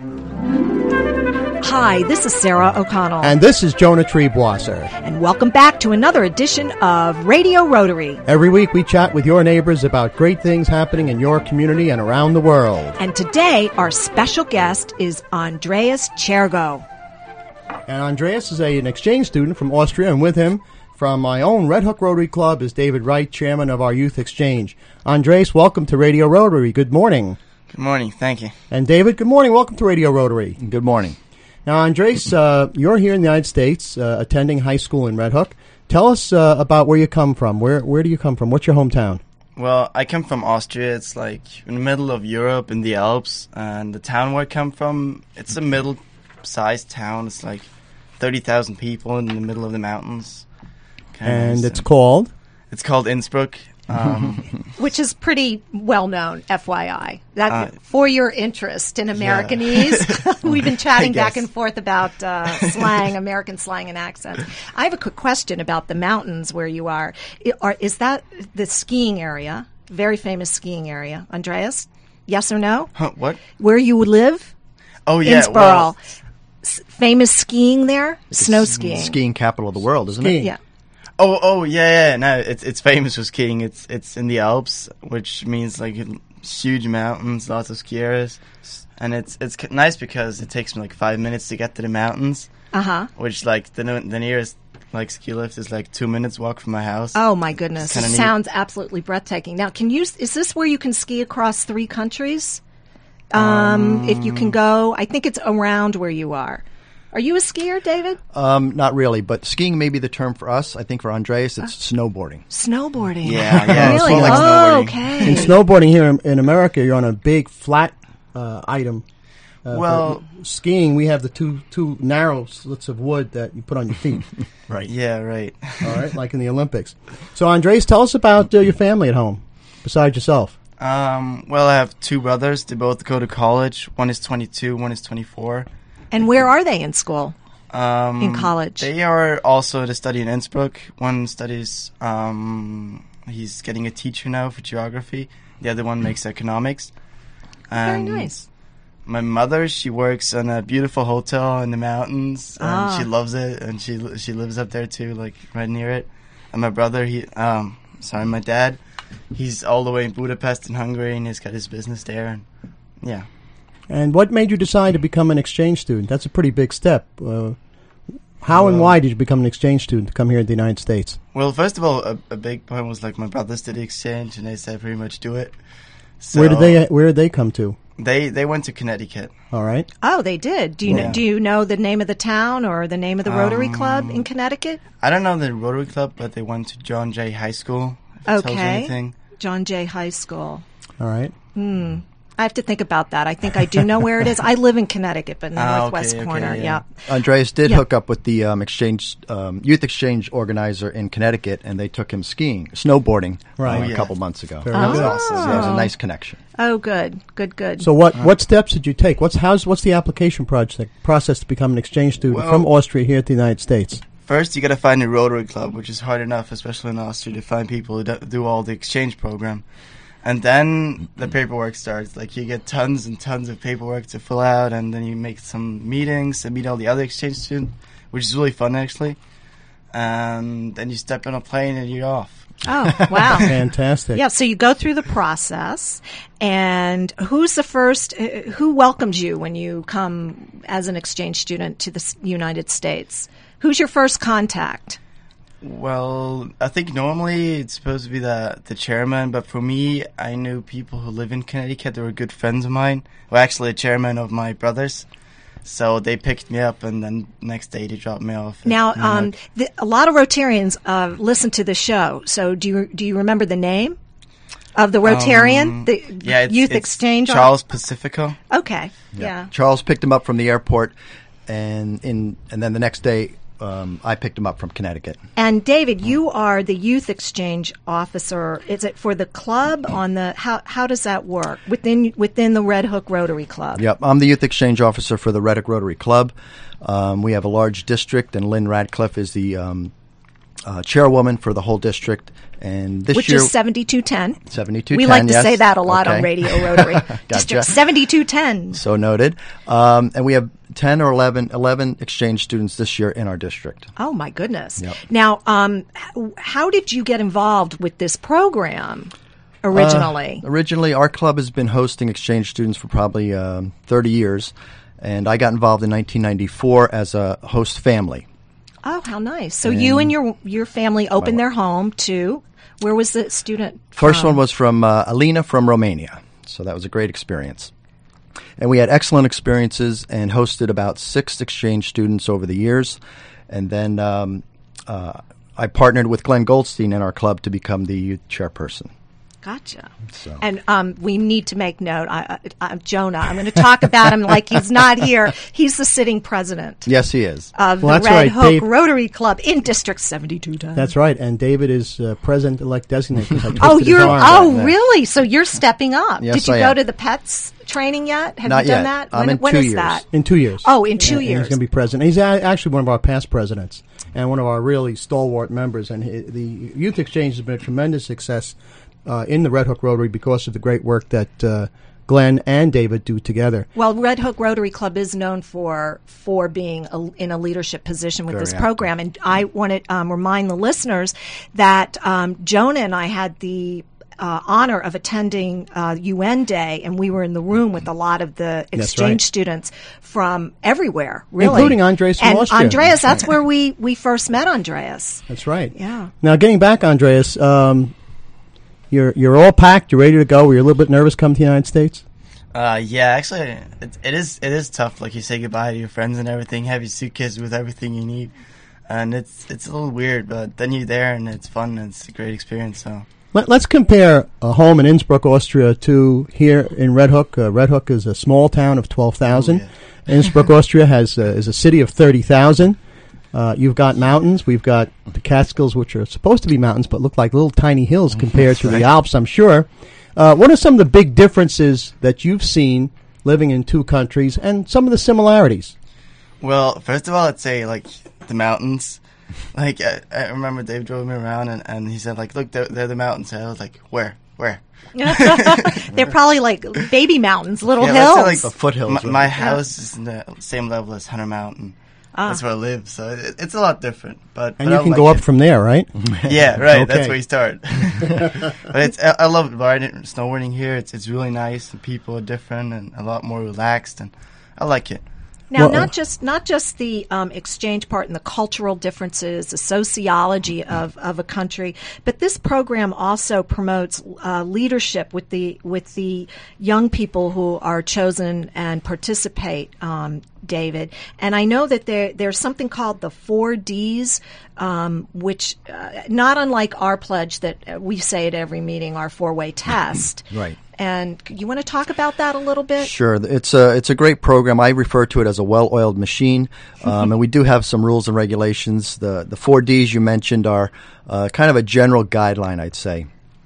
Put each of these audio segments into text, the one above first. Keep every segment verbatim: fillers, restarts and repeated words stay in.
Hi, this is Sarah O'Connell. And this is Jonah Triebwasser. And welcome back to another edition of Radio Rotary. Every week we chat with your neighbors about great things happening in your community and around the world. And today our special guest is Andreas Chergo. And Andreas is a, an exchange student from Austria, and with him from my own Red Hook Rotary Club is David Wright, chairman of our youth exchange. Andreas, welcome to Radio Rotary. Good morning. Good morning. Thank you. And David, good morning. Welcome to Radio Rotary. Good morning. Now, Andres, uh, you're here in the United States, uh, attending high school in Red Hook. Tell us uh, about where you come from. Where where do you come from? What's your hometown? Well, I come from Austria. It's like in the middle of Europe in the Alps. And the town where I come from, it's a middle-sized town. It's like thirty thousand people in the middle of the mountains. Kinda and nice. it's called? It's called Innsbruck. Um, Which is pretty well known, F Y I. That Uh, for your interest in Americanese. We've been chatting back and forth about uh, slang, American slang and accents. I have a quick question about the mountains where you are. I- are is that the skiing area? Very famous skiing area. Andreas, yes or no? huh, what? Where you would live? Oh, yeah. Innsbruck. Well, S- famous skiing there? Snow skiing. Skiing capital of the world, isn't Skiing. it? Yeah. oh, oh, yeah, yeah. No, it's it's famous for skiing. It's it's in the Alps, which means like huge mountains, lots of ski areas. And it's it's c- nice because it takes me like five minutes to get to the mountains. Uh-huh. Which like the the nearest like ski lift is like two minutes walk from my house. Oh my goodness! Kinda It neat. sounds absolutely breathtaking. Now, can you? Is this where you can ski across three countries? Um, if you can go, I think it's around where you are. Are you a skier, David? Um, not really, but skiing may be the term for us. I think for Andreas, it's snowboarding. Snowboarding. Yeah, yeah. Really? It's like oh, snowboarding. okay. In snowboarding here in, in America, you're on a big flat uh, item. Uh, Well- but skiing, we have the two two narrow slits of wood that you put on your feet. Right. Yeah, right. All right, like in the Olympics. So, Andres, tell us about uh, your family at home, besides yourself. Um, well, I have two brothers. They both go to college. One is twenty-two, one is twenty-four. And where are they in school? Um, In college. They are also to study in Innsbruck. One studies, um, he's getting a teacher now for geography. The other one makes economics. Very And nice. My mother, she works in a beautiful hotel in the mountains, and Ah. she loves it, and she she lives up there too, like right near it. And my brother, he, um, sorry, my dad, he's all the way in Budapest in Hungary, and he's got his business there, and yeah. And what made you decide to become an exchange student? That's a pretty big step. Uh, how and Well- why did you become an exchange student to come here to the United States? Well, first of all, a, a big point was like my brothers did the exchange, and they said pretty much do it. So where did they Where did they come to? They they went to Connecticut. All right. Oh, they did. Do you know? Yeah. Do you know the name of the town or the name of the Rotary Club in Connecticut? I don't know the Rotary Club, but they went to John Jay High School. If it tells you Okay. anything. John Jay High School. All right. I have to think about that. I think I do know where it is. I live in Connecticut, but in the Ah, northwest okay, okay, corner. yeah. Yeah. Andreas did Yeah. hook up with the um, exchange um, youth exchange organizer in Connecticut, and they took him skiing, snowboarding, Right. uh, Oh, yeah. a couple months ago. Very That was good. awesome. So it was a nice connection. Oh, good, good, good. So what what steps did you take? What's how's what's the application project process to become an exchange student Well- from Austria here at the United States? First, you got to find a Rotary Club, which is hard enough, especially in Austria, to find people who do, do all the exchange program. And then the paperwork starts. Like, you get tons and tons of paperwork to fill out, and then you make some meetings and meet all the other exchange students, which is really fun, actually. And then you step on a plane and you're off. Oh, wow. Fantastic. Yeah, so you go through the process, and who's the first, uh, who welcomes you when you come as an exchange student to the S- United States? Who's your first contact? Well, I think normally it's supposed to be the the chairman, but for me, I knew people who live in Connecticut. They were good friends of mine. Well, actually, a chairman of my brothers. So they picked me up, and then next day they dropped me off. at Now, Nanook. um, the, a lot of Rotarians uh, listen to the show, so do you, do you remember the name of the Rotarian, Um, the yeah, it's, youth it's exchange? Charles Pacifico. Okay, yeah. Charles picked him up from the airport, and in and then the next day, um, I picked him up from Connecticut. And David, you are the youth exchange officer. Is it for the club on the how how does that work within within the Red Hook Rotary Club? Yep, I'm the youth exchange officer for the Red Hook Rotary Club. Um, we have a large district, and Lynn Radcliffe is the um, uh, chairwoman for the whole district. And this Which year, is seventy-two ten. seventy-two ten, We like to yes. say that a lot Okay. on Radio Rotary. Gotcha. District seventy-two ten. So noted. Um, and we have ten or eleven, eleven exchange students this year in our district. Oh, my goodness. Yep. Now, um, h- how did you get involved with this program originally? Uh, originally, our club has been hosting exchange students for probably um, thirty years. And I got involved in nineteen ninety-four as a host family. Oh, how nice. So you and your your family opened their home to, where was the student First from? one was from uh, Alina from Romania. So that was a great experience. And we had excellent experiences and hosted about six exchange students over the years. And then um, uh, I partnered with Glenn Goldstein in our club to become the youth chairperson. Gotcha. So. And um, we need to make note. I, I, I, Jonah, I'm going to talk about him like he's not here. He's the sitting president Yes, he is. of Well, the that's Red right, Hook Dave. Rotary Club in District seventy-two ten. That's right. And David is uh, president-elect designate. 'cause I twisted Oh, his you're arm. oh Yeah. really? So you're stepping up. Yes, Did you I go am. to the pets training yet? Have Not you done yet. that? I'm when in when two is years. that? In two years. Oh, in two And- and years. he's going to be president. He's a- actually one of our past presidents and one of our really stalwart members. And he, the Youth Exchange has been a tremendous success uh, in the Red Hook Rotary because of the great work that uh, Glenn and David do together. Well, Red Hook Rotary Club is known for for being a, in a leadership position with Very this active. program, and I want to um, remind the listeners that um, Jonah and I had the uh, honor of attending uh, U N Day, and we were in the room with a lot of the exchange right. students from everywhere, really, Including Andreas from and Austria. Andreas. That's where we we first met Andreas. That's right. Yeah. Now, getting back, Andreas, um, you're you're all packed. You're ready to go. Were you a little bit nervous coming to the United States? Uh, yeah, actually, it, it is it is tough. Like, you say goodbye to your friends and everything, have your suitcase with everything you need, and it's it's a little weird, but then you're there and it's fun and it's a great experience. So Let, let's compare a home in Innsbruck, Austria, to here in Red Hook. Uh, Red Hook is a small town of twelve thousand. Oh, Innsbruck, Austria, has uh, is a city of thirty thousand. Uh, you've got mountains. We've got the Catskills, which are supposed to be mountains, but look like little tiny hills compared to the Alps, I'm sure. Uh, what are some of the big differences that you've seen living in two countries and some of the similarities? Well, first of all, I'd say, like, the mountains. Like, I, I remember Dave drove me around, and, and he said, like, look, they're, they're the mountains. And I was like, where? Where? They're probably like baby mountains, little Yeah, let's say, hills. like, The foothills. My, right? my house is in the same level as Hunter Mountain. That's where I live, so it, it's a lot different. But And but you I can like go up it. from there, right? Yeah, right. That's Okay. where you start. But it's I, I love riding, snowboarding here. It's it's really nice, and people are different and a lot more relaxed, and I like it. Now, Well, not just not just the um, exchange part and the cultural differences, the sociology of, of a country, but this program also promotes uh, leadership with the with the young people who are chosen and participate. Um, David, and I know that there there's something called the four Ds, um, which uh, not unlike our pledge that uh, we say at every meeting, our four-way test. Right. And you want to talk about that a little bit? Sure, it's a it's a great program. I refer to it as a well-oiled machine, um, and we do have some rules and regulations. The the four Ds you mentioned are uh, kind of a general guideline, I'd say,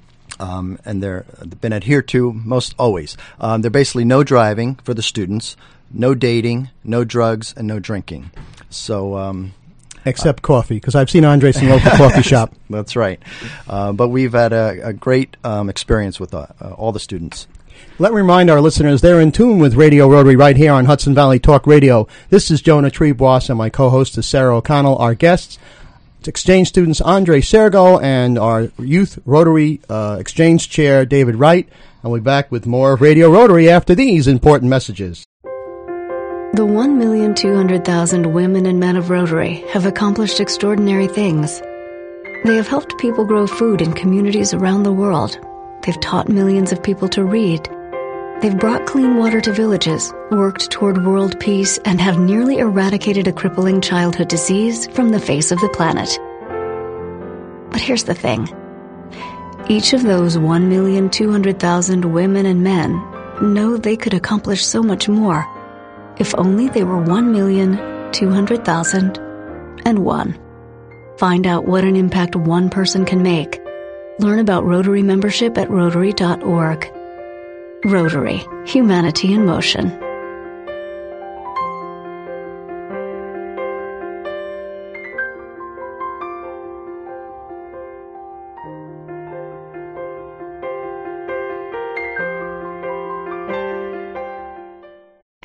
um, and they're been adhered to most always. Um, they're basically no driving for the students, no dating, no drugs, and no drinking. So. Um, Except coffee, because I've seen Andres in the local coffee shop. That's right. Uh, but we've had a, a great um, experience with uh, uh, all the students. Let me remind our listeners they're in tune with Radio Rotary right here on Hudson Valley Talk Radio. This is Jonah Trebois, and my co-host is Sarah O'Connell. Our guests, it's exchange students Andre Sergo and our youth Rotary uh, exchange chair David Wright. And we'll be back with more of Radio Rotary after these important messages. The one million two hundred thousand women and men of Rotary have accomplished extraordinary things. They have helped people grow food in communities around the world. They've taught millions of people to read. They've brought clean water to villages, worked toward world peace, and have nearly eradicated a crippling childhood disease from the face of the planet. But here's the thing. Each of those one million two hundred thousand women and men know they could accomplish so much more if only they were one million two hundred thousand and one. Find out what an impact one person can make. Learn about Rotary membership at Rotary dot org. Rotary, humanity in motion.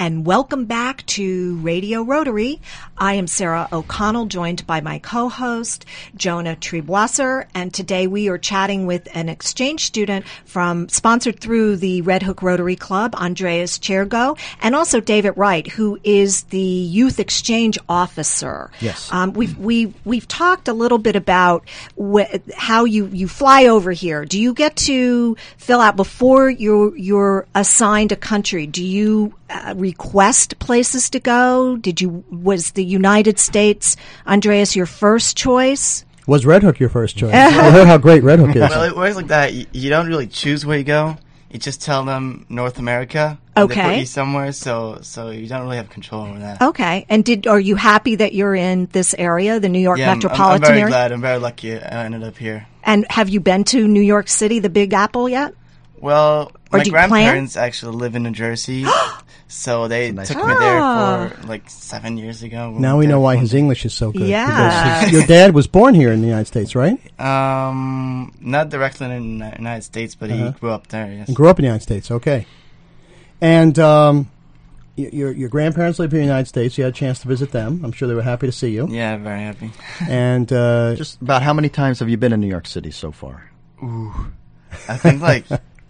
and welcome back to Radio Rotary. I am Sarah O'Connell, joined by my co-host, Jonah Triebwasser, and today we are chatting with an exchange student from, sponsored through the Red Hook Rotary Club, Andreas Chergo, and also David Wright, who is the Youth Exchange Officer. Yes. Um, we've, we've, we've talked a little bit about wh- how you, you fly over here. Do you get to fill out before you're, you're assigned a country? Do you uh, request places to go? Did you, was the United States, Andreas, your first choice? Was Red Hook your first choice? I heard how great Red Hook is. Well, it works like that. You, you don't really choose where you go. You just tell them North America. And Okay. They put you somewhere, so so you don't really have control over that. Okay. And did, are you happy that you're in this area, the New York Yeah, I'm- metropolitan I'm, I'm very area? glad. I'm very lucky I ended up here. And have you been to New York City, the Big Apple yet? Well, Or my do you plan? grandparents actually live in New Jersey, so they nice took place. me there Ah. for like seven years ago. Now we know why his English is so good. Yes. Because his- your dad was born here in the United States, right? Um, not directly in the United States, but Uh-huh. he grew up there. Yes. And grew up in the United States. Okay. And um, y- your your grandparents live here in the United States. You had a chance to visit them. I'm sure they were happy to see you. Yeah, very happy. And uh, Just about how many times have you been in New York City so far? Ooh, I think like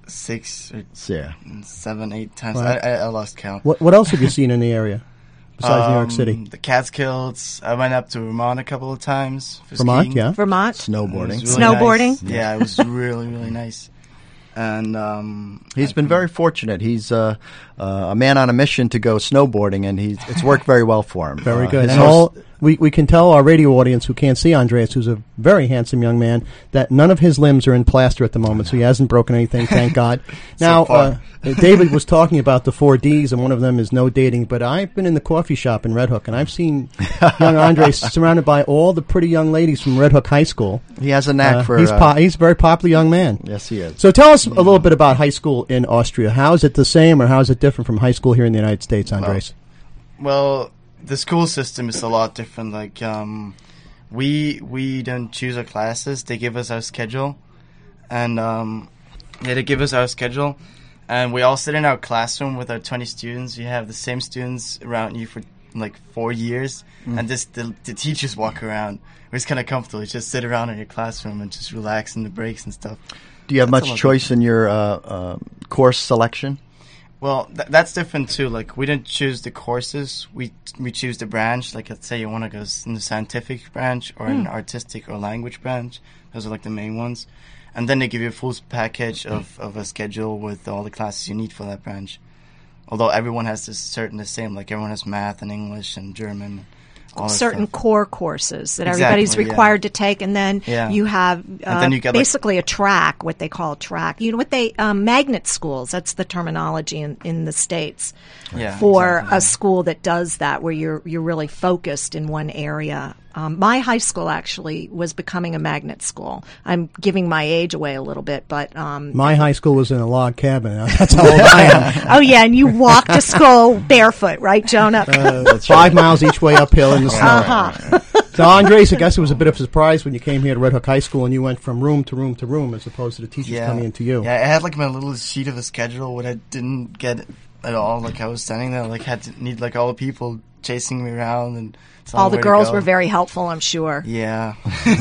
six or Yeah. seven, eight times. Wow. I, I, I lost count. what what else have you seen in the area besides New York Um, City? The Catskills. I went up to Vermont a couple of times. For Vermont, skiing. yeah. Vermont? It Snowboarding. was really Snowboarding? nice. Yeah, it was really, really nice. And um, He's I been think- very fortunate. He's uh, uh, a man on a mission to go snowboarding, and he's it's worked very well for him. Very Uh, good. his And host- all, we, we can tell our radio audience who can't see Andreas, who's a very handsome young man, that none of his limbs are in plaster at the moment, so he hasn't broken anything, thank God. Now, uh, David was talking about the four Ds, and one of them is no dating, but I've been in the coffee shop in Red Hook, and I've seen young Andres surrounded by all the pretty young ladies from Red Hook High School. he has a knack Uh, for. he's, uh, po- he's a very popular young man. yes, he is. So tell us a little bit about high school in Austria. How is it the same, or how is it different from high school here in the United States, Andres? Well, the school system is a lot different. Like, um, we we don't choose our classes; they give us our schedule, and um, yeah, they give us our schedule, and we all sit in our classroom with our twenty students. You have the same students around you for like four years, and this the, the teachers walk around. It's kind of comfortable. You just sit around in your classroom and just relax in the breaks and stuff. Do you have That's a much lot choice in your uh, uh, course selection? Well, th- that's different too. Like, we didn't choose the courses; we we choose the branch. Like, let's say you want to go s- in the scientific branch or an artistic or language branch. Those are like the main ones, and then they give you a full s- package of, of a schedule with all the classes you need for that branch. Although everyone has this certain the same, like everyone has math and English and German. All that Certain stuff. core courses that Exactly, everybody's yeah. required to take, and then Yeah. you have uh, then you get, like- basically a track, what they call a track. You know what they um, magnet schools? That's the terminology in, in the States Yeah, for exactly, a yeah. school that does that, where you're you're really focused in one area. Um, my high school actually was becoming a magnet school. I'm giving my age away a little bit, but um, My high school was in a log cabin. That's how old I am. oh yeah, and you walk to school barefoot, right, Jonah? Uh, five miles each way uphill in the snow. Uh-huh. So, Andres, I guess it was a bit of a surprise when you came here to Red Hook High School and you went from room to room to room as opposed to the teachers coming into you. Yeah, I had like my little sheet of a schedule, what I didn't get at all. Like, I was standing there, like, had to need like all the people chasing me around and telling All the where to girls go. were very helpful, I'm sure. Yeah.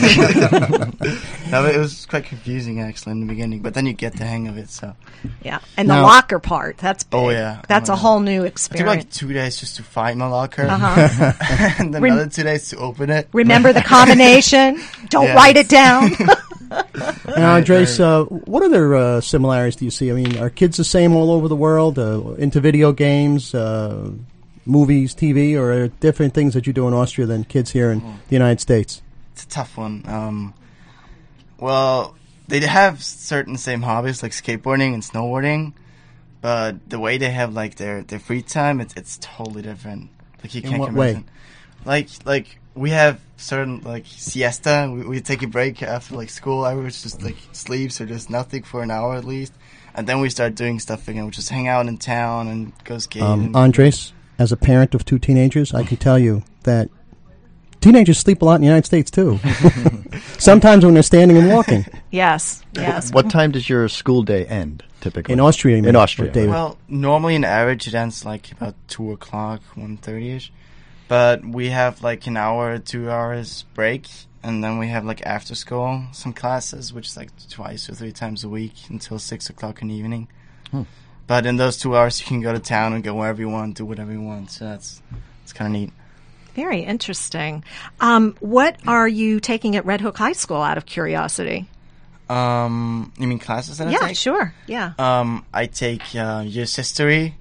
No, but it was quite confusing actually in the beginning, but then you get the hang of it. So Yeah, and the Now- locker part, that's big. Oh, yeah. That's Oh, a yeah. whole new it took experience. like two days just to find my locker, Uh-huh. and then Rem- another two days to open it. Remember the combination? Don't Yeah. write it down. Now, Andres, uh, what other uh, similarities do you see? I mean, are kids the same all over the world, uh, into video games, uh, movies, T V, or are there different things that you do in Austria than kids here in the United States? It's a tough one. Um, well, they have certain same hobbies like skateboarding and snowboarding, but the way they have like their, their free time, it's it's totally different. Like you In can't what way? imagine. Like like we have certain like siesta. We, we take a break after like school hours, just like sleeps or just nothing for an hour at least, and then we start doing stuff again. We just hang out in town and go skating. Um, Andres, as a parent of two teenagers, I can tell you that teenagers sleep a lot in the United States, too. Sometimes when they're standing and walking. Yes, yes. What time does your school day end, typically? In Austria, you mean? In Austria. David. Well, normally in average it ends like about two o'clock, one thirty-ish. But we have like an hour, two hours break, and then we have like after school, some classes, which is like twice or three times a week until six o'clock in the evening. Hmm. But in those two hours you can go to town and go wherever you want, do whatever you want. So that's, that's kind of neat. Very interesting. Um, what are you taking at Red Hook High School, out of curiosity? Um, you mean classes that I Yeah, take? sure. Yeah. Um, I take uh, U S history.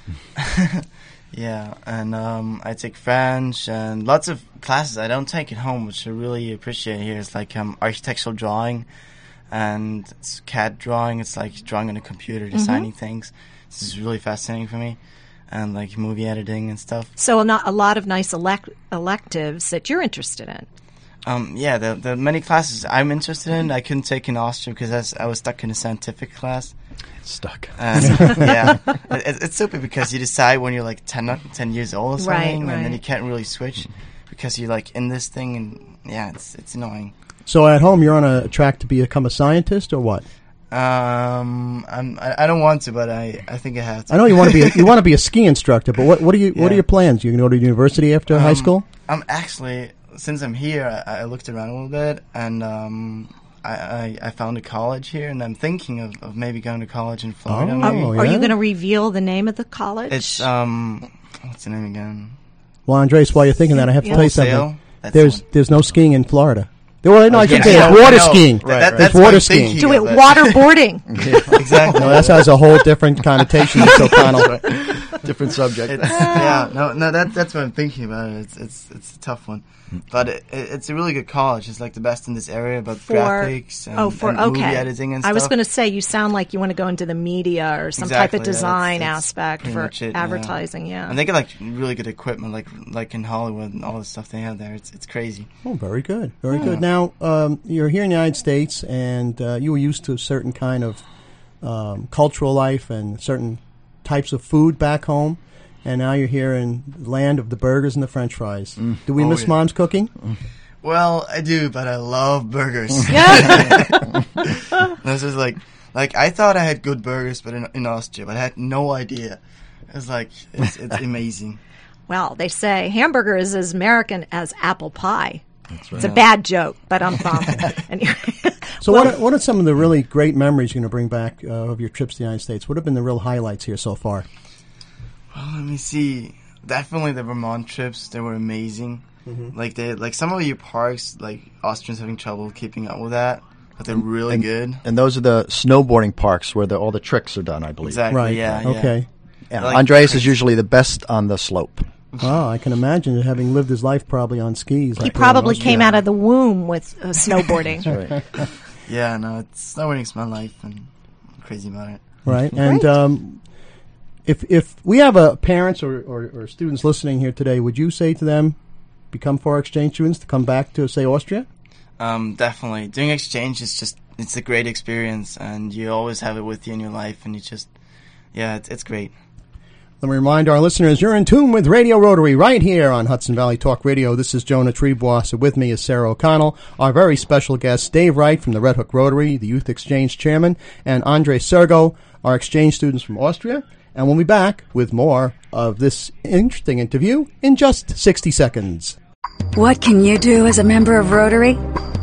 Yeah, and um, I take French and lots of classes I don't take at home, which I really appreciate here. It's like um, architectural drawing and it's C A D drawing. It's like drawing on a computer, designing mm-hmm. things. This is really fascinating for me. And like movie editing and stuff. So not a lot of nice elect- electives that you're interested in. Um, yeah, the the many classes I'm interested in, I couldn't take in Austria because I was, I was stuck in a scientific class. Stuck. And, yeah, it, it's stupid because you decide when you're like ten, ten years old or something, right, and right. then you can't really switch because you're like in this thing, and yeah, it's it's annoying. So at home, you're on a track to become a scientist, or what? Um, I'm, I, I don't want to, but I, I think I have to. I know you want to be a, you want to be a ski instructor, but what what are you yeah. what are your plans? You going to go to university after um, high school? I'm actually, since I'm here, I, I looked around a little bit, and um, I, I, I found a college here, and I'm thinking of, of maybe going to college in Florida. Oh, maybe. yeah. Are you going to reveal the name of the college? It's um, what's the name again? Well, Andres, while you're thinking that, I have to yeah. tell you Sail. something. That's there's the there's no skiing in Florida. Well, no, I think yeah, there's yeah, water no, skiing. That, that, There's that's water what I'm skiing. thinking Do it of it. waterboarding. Exactly. No, that has a whole different connotation, Mister O'Connell. Different subject. It's, yeah, no, no, that, that's what I'm thinking about. It's it's it's a tough one, but it, it, it's a really good college. It's like the best in this area about For, graphics and, oh, for, and okay. movie editing and stuff. I was going to say, you sound like you want to go into the media or some Exactly, type of yeah, design that's- that's aspect pretty for much it, advertising. Yeah, And they get like really good equipment, like like in Hollywood and all the stuff they have there. It's it's crazy. Oh, very good, very good. Now, um, you're here in the United States, and uh, you were used to a certain kind of um, cultural life and certain types of food back home, and now you're here in the land of the burgers and the French fries. Mm. Do we Oh, miss yeah. Mom's cooking? Well, I do, but I love burgers. yeah. This is like, like I thought I had good burgers, but in, in Austria, but I had no idea. It's like it's, it's amazing. Well, they say hamburger is as American as apple pie. That's It's a bad joke, but I'm bummed. Anyway. So, Well, what are, what are some of the really great memories you're going to bring back uh, of your trips to the United States? What have been the real highlights here so far? Well, let me see. Definitely the Vermont trips. They were amazing. Mm-hmm. Like they, like some of your parks, like Austrians having trouble keeping up with that, but they're really and, good. And those are the snowboarding parks where the, all the tricks are done, I believe. Exactly. Right. Yeah. Okay. Yeah. Like- Andreas is usually the best on the slope. Oh, I can imagine having lived his life probably on skis. he probably came out of the womb with uh, snowboarding. That's right. Yeah. No, it's snowboarding's my life, and I'm crazy about it. Right, and Great. um, if if we have uh, parents or, or, or students listening here today, would you say to them, become foreign exchange students to come back to, say, Austria? Um, definitely. Doing exchange is just, it's a great experience, and you always have it with you in your life, and you just, yeah, it's, it's great. Let me remind our listeners, you're in tune with Radio Rotary right here on Hudson Valley Talk Radio. This is Jonah Trebois. So with me is Sarah O'Connell, our very special guest, Dave Wright from the Red Hook Rotary, the Youth Exchange Chairman, and Andre Sergo, our exchange students from Austria. And we'll be back with more of this interesting interview in just sixty seconds. What can you do as a member of Rotary?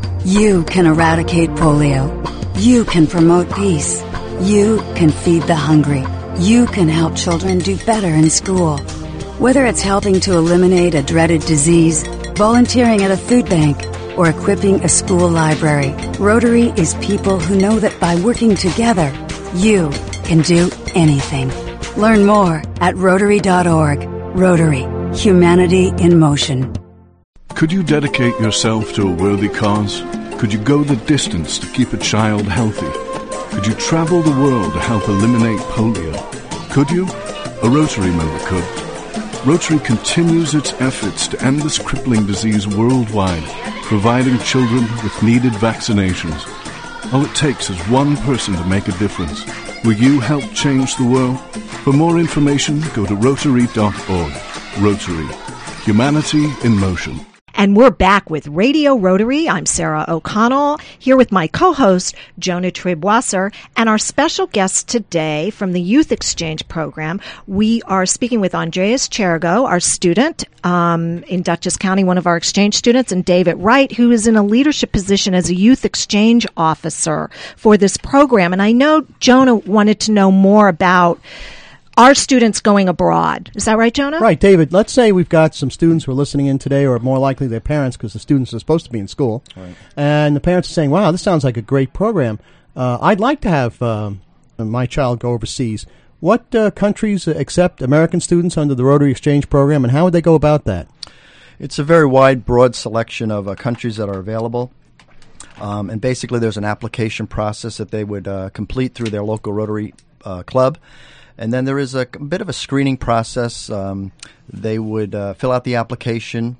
You can eradicate polio. You can promote peace. You can feed the hungry. You can help children do better in school. Whether it's helping to eliminate a dreaded disease, volunteering at a food bank, or equipping a school library, Rotary is people who know that by working together, you can do anything. Learn more at Rotary dot org. Rotary. Humanity in motion. Could you dedicate yourself to a worthy cause? Could you go the distance to keep a child healthy? Could you travel the world to help eliminate polio? Could you? A Rotary member could. Rotary continues its efforts to end this crippling disease worldwide, providing children with needed vaccinations. All it takes is one person to make a difference. Will you help change the world? For more information, go to Rotary dot org. Rotary. Humanity in motion. And we're back with Radio Rotary. I'm Sarah O'Connell, here with my co-host, Jonah Triebwasser, and our special guest today from the Youth Exchange Program. We are speaking with Andreas Chergo, our student um, in Dutchess County, one of our exchange students, and David Wright, who is in a leadership position as a youth exchange officer for this program. And I know Jonah wanted to know more about our students going abroad. Is that right, Jonah? Right, David. Let's say we've got some students who are listening in today, or more likely their parents, because the students are supposed to be in school. Right. And the parents are saying, wow, this sounds like a great program. Uh, I'd like to have um, my child go overseas. What uh, countries accept American students under the Rotary Exchange Program, and how would they go about that? It's a very wide, broad selection of uh, countries that are available. Um, and basically there's an application process that they would uh, complete through their local Rotary uh, club. And then there is a bit of a screening process. Um, they would uh, fill out the application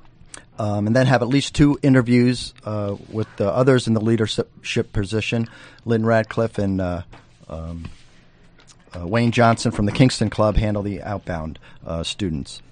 um, and then have at least two interviews uh, with the others in the leadership position. Lynn Radcliffe and uh, um, uh, Wayne Johnson from the Kingston Club handle the outbound uh, students.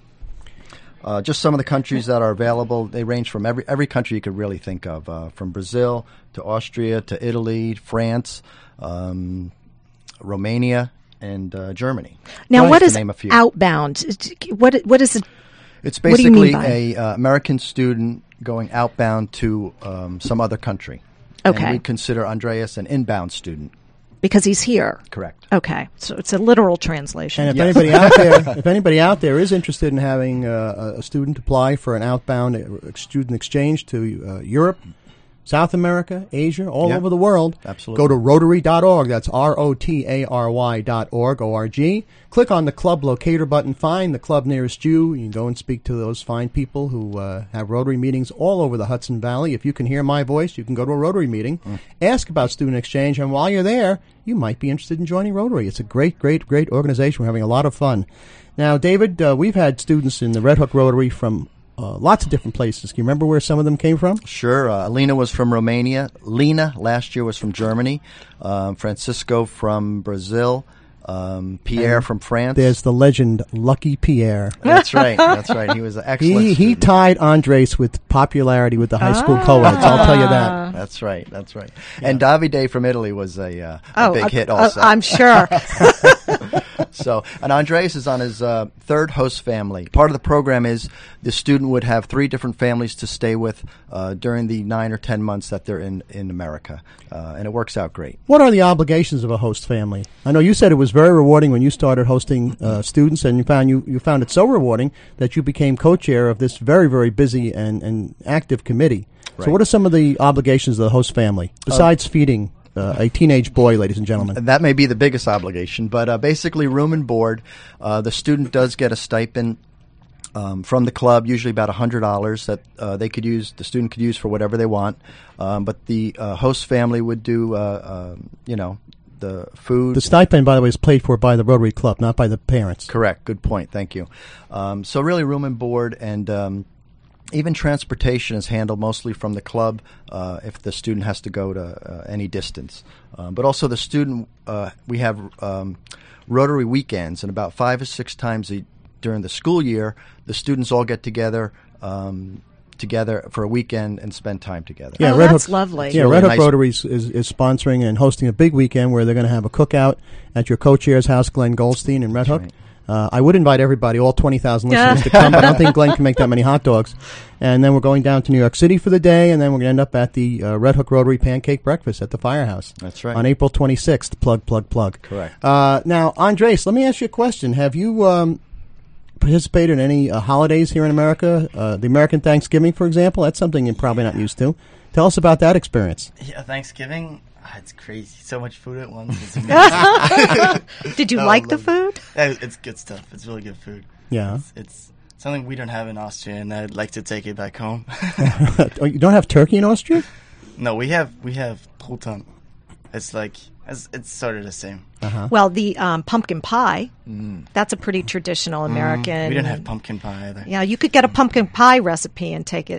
Uh, just some of the countries that are available, they range from every every country you could really think of, uh, from Brazil to Austria to Italy, France, um, Romania, and uh, Germany. Now, Right, what to is name a few. outbound? What What is it? It's what do you mean basically by a uh, American student going outbound to um, some other country. Okay. And we consider Andreas an inbound student. Because he's here. Correct. Okay, so it's a literal translation. And if Yes. anybody out there, if anybody out there is interested in having uh, a student apply for an outbound uh, student exchange to uh, Europe, South America, Asia, all Yeah. over the world, Absolutely. go to rotary dot org. That's R O T A R Y dot org, O R G. Click on the club locator button, find the club nearest you. You can go and speak to those fine people who uh, have Rotary meetings all over the Hudson Valley. If you can hear my voice, you can go to a Rotary meeting, mm. ask about student exchange, and while you're there, you might be interested in joining Rotary. It's a great, great, great organization. We're having a lot of fun. Now, David, uh, we've had students in the Red Hook Rotary from Uh, lots of different places. Can you remember where some of them came from? Sure. Uh, Alina was from Romania. Lena last year was from Germany. Um, Francisco from Brazil. Um, Pierre And from France. There's the legend Lucky Pierre. That's right. That's right. He was an excellent He, he student. tied Andres with popularity with the high school co-eds. I'll tell you that. That's right. That's right. And Davide from Italy was a, uh, a oh, big uh, hit uh, also. I'm sure. So, and Andreas is on his uh, third host family. Part of the program is the student would have three different families to stay with uh, during the nine or ten months that they're in, in America. Uh, and it works out great. What are the obligations of a host family? I know you said it was very rewarding when you started hosting uh, students, and you found you, you found it so rewarding that you became co-chair of this very, very busy and, and active committee. Right. So what are some of the obligations of the host family, besides uh, feeding Uh, a teenage boy, ladies and gentlemen? That may be the biggest obligation, but uh, basically room and board. Uh, the student does get a stipend um, from the club, usually about one hundred dollars that uh, they could use, the student could use for whatever they want. Um, but the uh, host family would do, uh, uh, you know, the food. The stipend, by the way, is paid for by the Rotary Club, not by the parents. Correct. Good point. Thank you. Um, so really room and board, and um, even transportation is handled mostly from the club uh, if the student has to go to uh, any distance. Um, but also the student, uh, we have um, Rotary weekends, and about five or six times a, during the school year, the students all get together um, together for a weekend and spend time together. Yeah, oh, Red that's Hook, lovely. Yeah, really Red Hook nice. Rotary is, is, is sponsoring and hosting a big weekend where they're going to have a cookout at your co-chair's house, Glenn Goldstein in Red Hook. Right. Uh, I would invite everybody, all twenty thousand listeners, to come, but I don't think Glenn can make that many hot dogs. And then we're going down to New York City for the day, and then we're going to end up at the uh, Red Hook Rotary Pancake Breakfast at the Firehouse. That's right. On April twenty-sixth. Plug, plug, plug. Correct. Uh, now, Andres, let me ask you a question. Have you um, participated in any uh, holidays here in America? Uh, the American Thanksgiving, for example? That's something you're probably not used to. Tell us about that experience. Yeah, Thanksgiving, ah, it's crazy. So much food at once. It's amazing. Did you Oh, like the love it. food? Yeah, it's good stuff. It's really good food. Yeah. It's, it's something we don't have in Austria, and I'd like to take it back home. Oh, you don't have turkey in Austria? No, we have we have Truthahn. It's like it's, it's sort of the same. Uh-huh. Well, the um, pumpkin pie, that's a pretty traditional American. We don't have pumpkin pie either. Yeah, you could get a pumpkin pie recipe and take it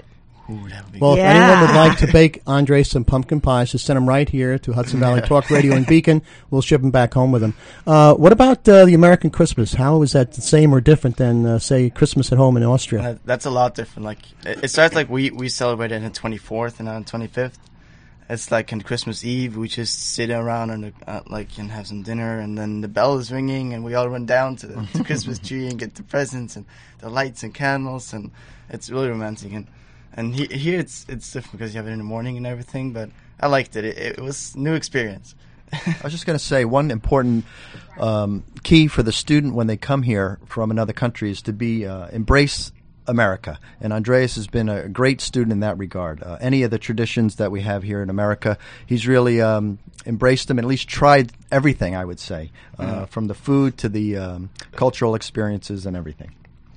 Ooh, that would be Well, good. if Yeah. anyone would like to bake Andre some pumpkin pies, just send them right here to Hudson Valley Talk Radio in Beacon. We'll ship them back home with them. Uh, what about uh, the American Christmas? How is that the same or different than, uh, say, Christmas at home in Austria? Uh, that's a lot different. Like it, it starts like we we celebrate it on the twenty-fourth and on the twenty-fifth. It's like on Christmas Eve, we just sit around and uh, like and have some dinner, and then the bell is ringing, and we all run down to the to Christmas tree and get the presents and the lights and candles, and it's really romantic. And and he, here it's it's different because you have it in the morning and everything. But I liked it. It, it was a new experience. I was just going to say one important um, key for the student when they come here from another country is to be uh, embrace America, and Andreas has been a great student in that regard. Uh, any of the traditions that we have here in America, he's really um, embraced them and at least tried everything, I would say, uh, Mm-hmm. from the food to the um, cultural experiences and everything.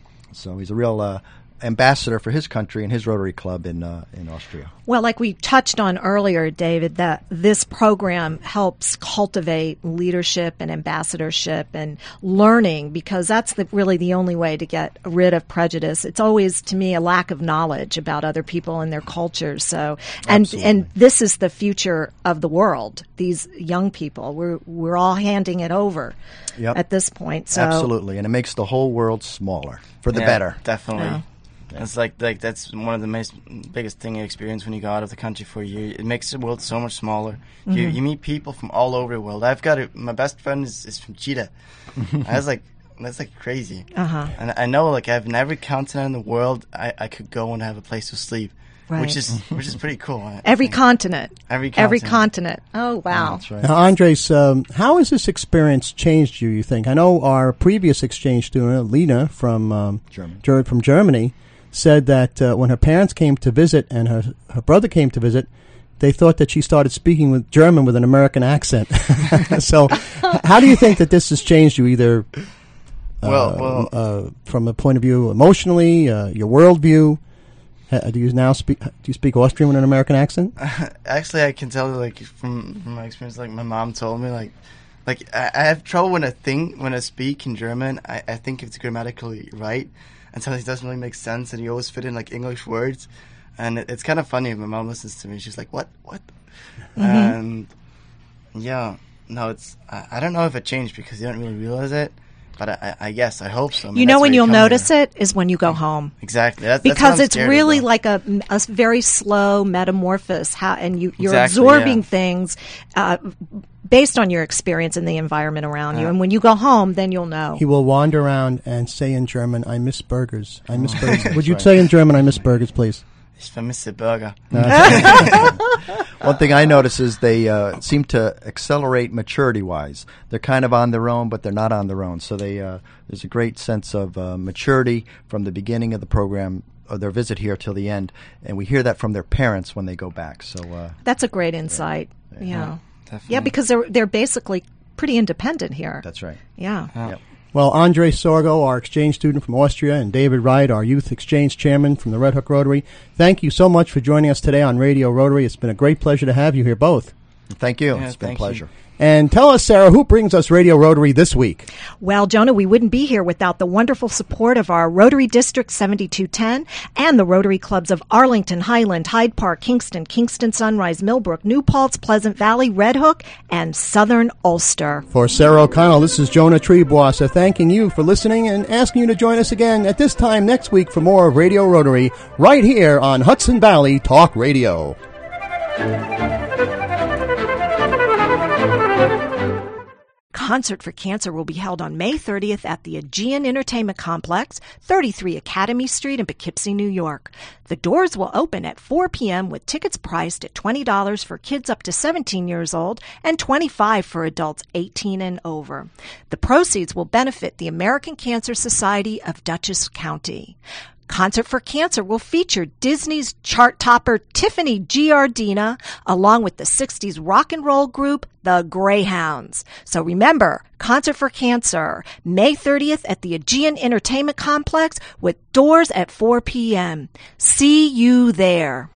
So he's a real uh, ambassador for his country and his Rotary Club in uh, in Austria. Well, like we touched on earlier, David, that this program helps cultivate leadership and ambassadorship and learning, because that's the, really the only way to get rid of prejudice. It's always, to me, a lack of knowledge about other people and their cultures. So, and Absolutely. and this is the future of the world. These young people, we're we're all handing it over Yep. at this point. So, Absolutely, and it makes the whole world smaller for the Yeah, better. Definitely. Yeah. It's like like that's one of the most biggest thing you experience when you go out of the country for a year. It makes the world so much smaller. You you meet people from all over the world. I've got a, my best friend is, is from Chile. I was like, that's like crazy. Uh-huh. And I know like I've in every continent in the world I, I could go and have a place to sleep, Right. which is which is pretty cool. I every think. continent, Every every continent. continent. Oh wow! That's right. Now, Andres, um, how has this experience changed you, you think? I know our previous exchange student, Lena, from um, Germany. Ger- from Germany, said that uh, when her parents came to visit and her, her brother came to visit, they thought that she started speaking with German with an American accent. So h- how do you think that this has changed you, either uh, Well, well- uh, from a point of view emotionally, uh, your worldview? Ha- Do you now speak? Do you speak Austrian with an American accent? Actually, I can tell like from from my experience. Like my mom told me, like like I, I have trouble when I think when I speak in German. I, I think it's grammatically right, and sometimes it doesn't really make sense, and you always fit in like English words, and it, it's kind of funny. My mom listens to me. She's like, "What? What?" And yeah, no, it's I, I don't know if it changed because you don't really realize it, but I, I, I guess I hope so. I mean, You that's know why when you'll come notice here. it is when you go home. Exactly. That's, that's what Because I'm it's scared of, really though. like a, a very slow metamorphosis, how, and you, you're Exactly, absorbing yeah. things uh, based on your experience in the environment around you. Yeah. And when you go home, then you'll know. He will wander around and say in German, "I miss burgers. I miss burgers." Would you say in German, "I miss burgers," please? Ich vermisse Burger. One thing I notice is they uh, seem to accelerate maturity-wise. They're kind of on their own, but they're not on their own. So they uh, there's a great sense of uh, maturity from the beginning of the program, or their visit here till the end, and we hear that from their parents when they go back. So uh, That's a great insight. Yeah. Yeah, Definitely. because they're they're basically pretty independent here. that's right. Yeah. Yep. Well, Andre Sorgo, our exchange student from Austria, and David Wright, our youth exchange chairman from the Red Hook Rotary, thank you so much for joining us today on Radio Rotary. It's been a great pleasure to have you here both. Thank you. Yeah, it's been a thank pleasure. you. And tell us, Sarah, who brings us Radio Rotary this week? Well, Jonah, we wouldn't be here without the wonderful support of our Rotary District seventy-two ten and the Rotary Clubs of Arlington, Highland, Hyde Park, Kingston, Kingston Sunrise, Millbrook, New Paltz, Pleasant Valley, Red Hook, and Southern Ulster. For Sarah O'Connell, this is Jonah Treeboisser thanking you for listening and asking you to join us again at this time next week for more of Radio Rotary right here on Hudson Valley Talk Radio. Concert for Cancer will be held on May thirtieth at the Aegean Entertainment Complex, thirty-three Academy Street in Poughkeepsie, New York. The doors will open at four p.m. with tickets priced at twenty dollars for kids up to seventeen years old and twenty-five dollars for adults eighteen and over. The proceeds will benefit the American Cancer Society of Dutchess County. Concert for Cancer will feature Disney's chart topper Tiffany Giardina, along with the sixties rock and roll group The Greyhounds. So remember, Concert for Cancer, May thirtieth at the Aegean Entertainment Complex with doors at four p.m. See you there.